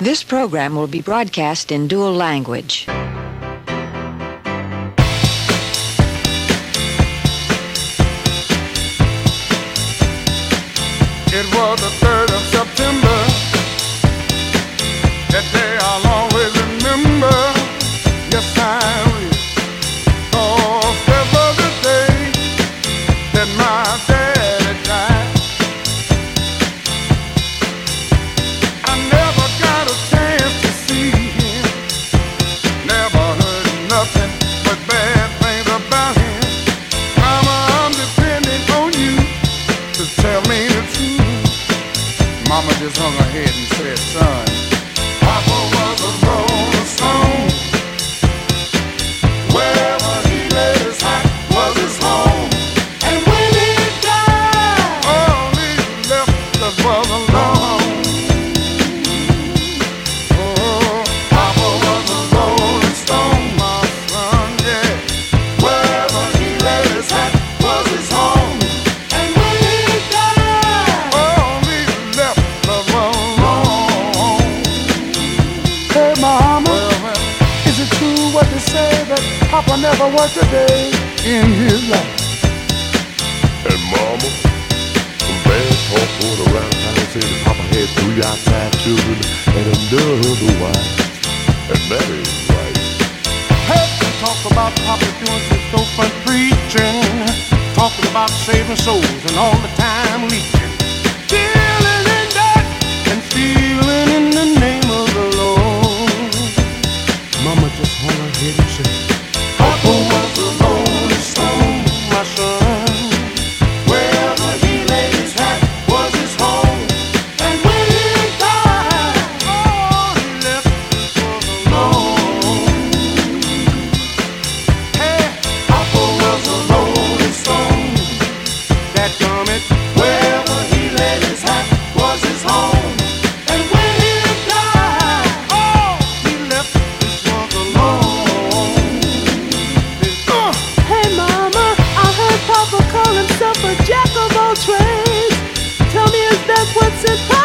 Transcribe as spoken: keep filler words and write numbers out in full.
This program will be broadcast in dual language. It was the third of September. That day I'll always remember. Yes, I will. 'Cause that was the day that my daddy died. I never got a chance to see him. Never heard nothing but bad things about him. Mama, I'm depending on you to tell me the truth. Mama just hung her head and said, son, Papa was a rolling stone. Wherever he laid his hat was his home. And when he died, all he left us was alone. Oh, Papa was a rolling stone, my son, yeah. Wherever he laid his hat was his home. And when he died, all he left us was alone. Hey, Mama, is it true what they say that Papa never worked a day in his life? And Mama, some bad talk going around town saying that Papa had three outside children and another wife. And that ain't right. Hey, they talk about Papa doing some storefront preaching, talking about saving souls and all the time leeching, dealing in that and stealing in the name of the Lord. Mama just hung her head and said, Papa was a rolling stone, my son. Wherever he laid his hat was his home. And when he died, all he left was alone. Hey, Papa was a rolling stone. That gummit, wherever he laid his hat was his home. And when he died, all he left us was alone. Uh, Hey Mama, I heard Papa call himself a jack of all trades. Tell me, is that what's in